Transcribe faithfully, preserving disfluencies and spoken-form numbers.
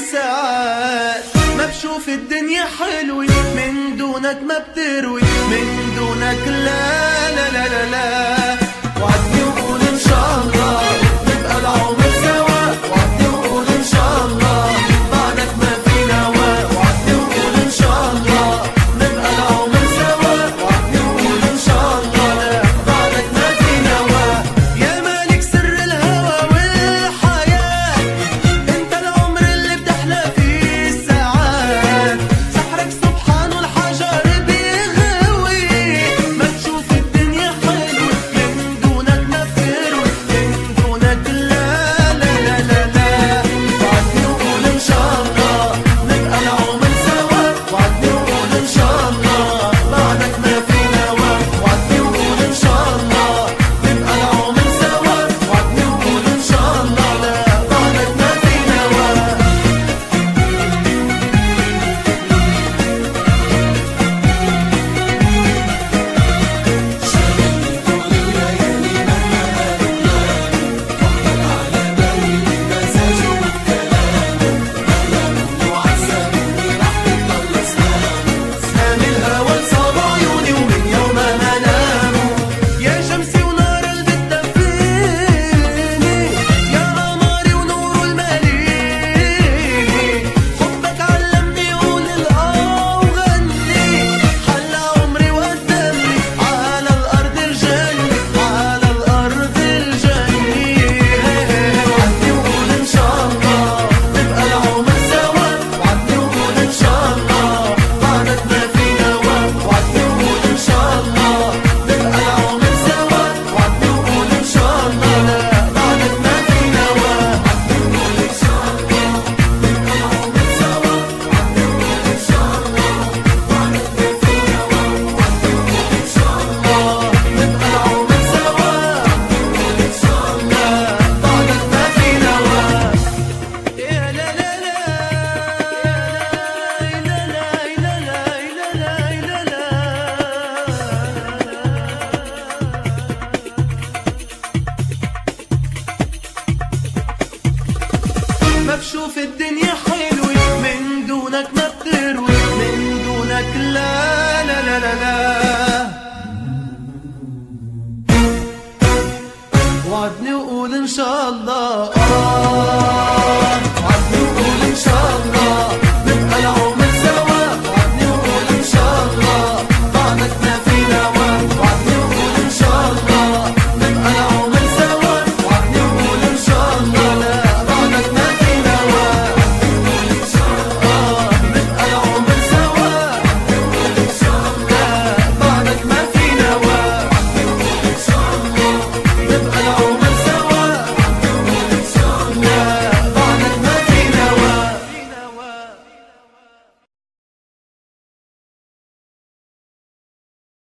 الساعات. ما بشوف الدنيا حلوة من دونك، ما بتروي من دونك، لا لا لا لا لا. وعدني وقول ان شاء الله نبقى العمر سوا، وعدني وقول ان شاء الله بعدك ما في نوا، وعدني وقول ان شاء الله نبقى العمر سوا، وعدني وقول ان شاء الله بعدك ما في نوا. يا مالك سر الهوى والحياة، انت العمر اللي بتحلى فيه الساعات. سحرك سبحان الحجر بيغوي، ما تشوف الدنيا حلوة من دونك، ما بتروي من دونك، لا لا لا لا لا. وعدني وقول ان شاء الله نبقى العمر سوا، وعدني وقول ان شاء الله بعدك ما في نوا، وعدني وقول ان شاء الله نبقى العمر سوا، وعدني وقول ان شاء الله لا بعدك ما في نوا. سامي الهوى صاب عيوني ومن يوم ما ناموا. يا شمسي ونار اللي بتدفيني، يا قمري ونور الماليني. حبك علمني قول الآه وغني، حلى عمري وقدمني على الأرض الجنة، على الأرض الجنة. وعدني وقول إن شاء الله نبقى العمر سوا، وعدني وقول إن شاء الله بعدك ما في نوا، وعدني وقول إن شاء الله نبقى العمر سوا، وعدني وقول إن شاء الله لا بعدك ما في نوا. وعدني وقول إن شاء الله نبقى العمر سوا، وعدني وقول إن شاء الله بعدك ما في نوا، وعدني وقول إن شاء الله نبقى العمر سوا، وعدني وقول إن شاء الله بعدك ما في نوا. يا لا لا لا لا لا لا لا لا لا. ما بشوف الدنيا حلوة من دونك، ما بتروي من دونك، لا لا لا لا لا. وعدني وقول ان شاء الله آه